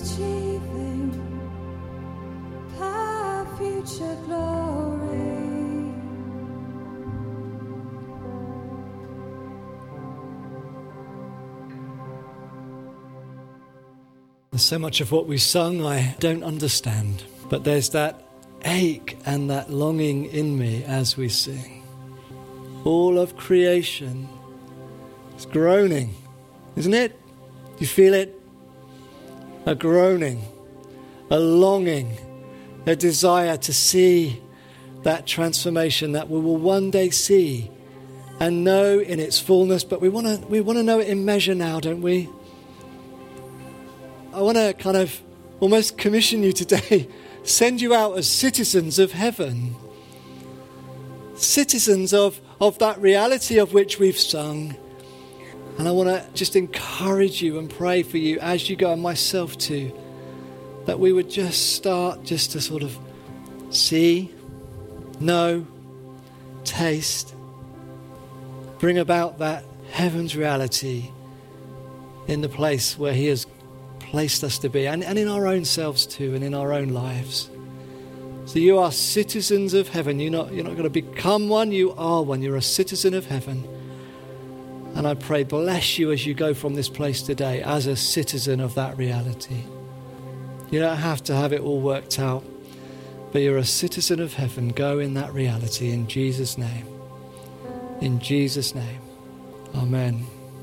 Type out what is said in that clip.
achieving our future glory. So much of what we sung I don't understand, but there's that ache and that longing in me as we sing. All of creation is groaning, isn't it? Do you feel it? A groaning, a longing, a desire to see that transformation that we will one day see and know in its fullness, but we want to know it in measure now, don't we? I want to kind of almost commission you today, send you out as citizens of heaven, citizens of that reality of which we've sung. And I want to just encourage you and pray for you as you go, and myself too, that we would just start just to sort of see, know, taste, bring about that heaven's reality in the place where He has placed us to be, and in our own selves too, and in our own lives. So you are citizens of heaven. You're not going to become one, you are one. You're a citizen of heaven. And I pray, bless you as you go from this place today as a citizen of that reality. You don't have to have it all worked out, but you're a citizen of heaven. Go in that reality in Jesus' name. In Jesus' name. Amen.